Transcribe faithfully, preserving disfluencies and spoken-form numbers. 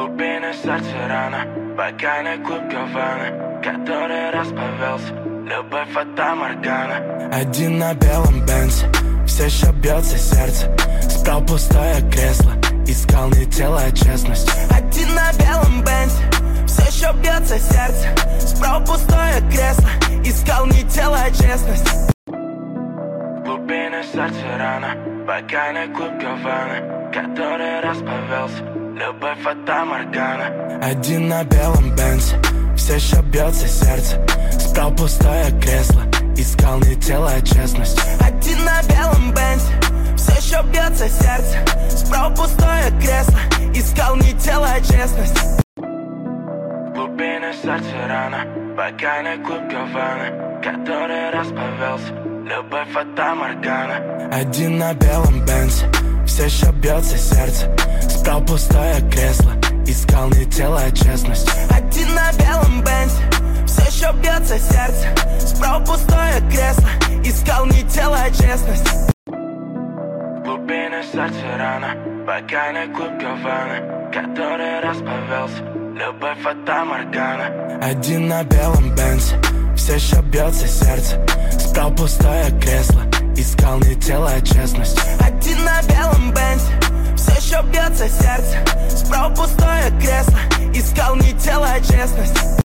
глубины сердца рана, покойный клуб Гавана, который расповелся, любовь фата Моргана. Один на белом бензе, все еще бьется сердце, справа пустое кресло, искал не тело, а честность. Один на белом бензе, все еще бьется сердце, справа пустое кресло, искал не тело, а честность. Глубины сердца рана, покойный клуб Гавана, который расповелся, любовь фата Моргана. Один на белом бензе, все еще бьется сердце, справа пустое кресло, искал не тело, а честность. Один на белом бензе, все еще бьется сердце, справа пустое кресло, искал не тело, а честность. Глубины сердца рана, покойный клуб Гавана, который расповелся, любовь фата Моргана. Один на белом бензе, все еще бьется сердце, справа пустое кресло, искал не тело, а честность. Один на белом бензе, все еще бьется сердце, справа пустое кресло, искал не тело, а честность. Глубины сердца рана, покойный клуб Гавана, который расповелся, любовь фата Моргана. Один на белом бензе, все еще бьется сердце, справа пустое кресло, искал не тело, а честность. Один на белом бензе, все еще бьется сердце, справа пустое кресло, искал не тело, а честность.